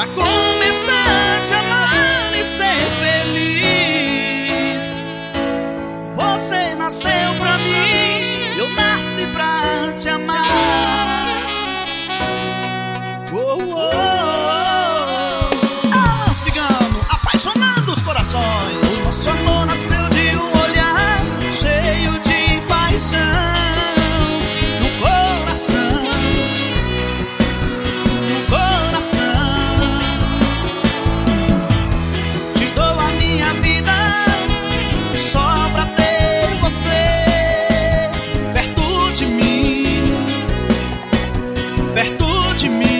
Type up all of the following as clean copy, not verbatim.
pra começar a te amar e ser feliz. Você nasceu pra mim, eu nasci pra te amar. Alan Cigano, apaixonando os corações. Nosso amor nasceu de um olhar cheio de paixão no coração, no coração. Te dou a minha vida só pra ter você perto de mim, perto de mim.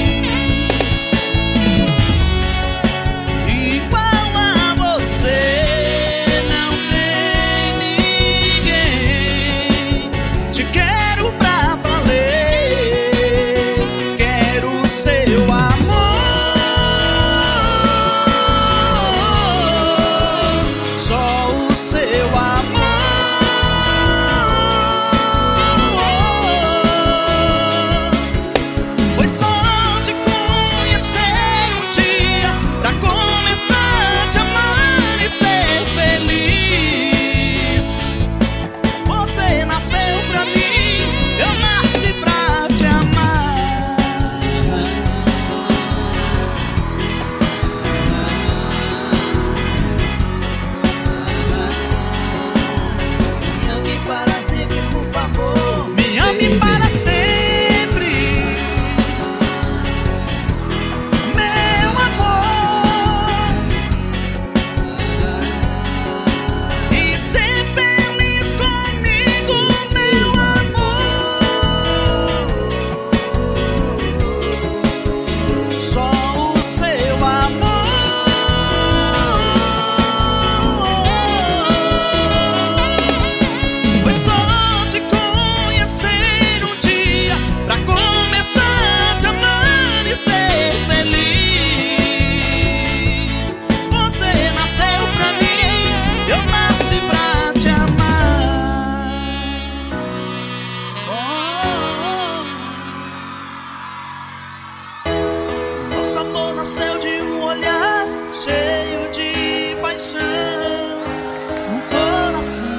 Nosso amor nasceu de um olhar cheio de paixão no coração.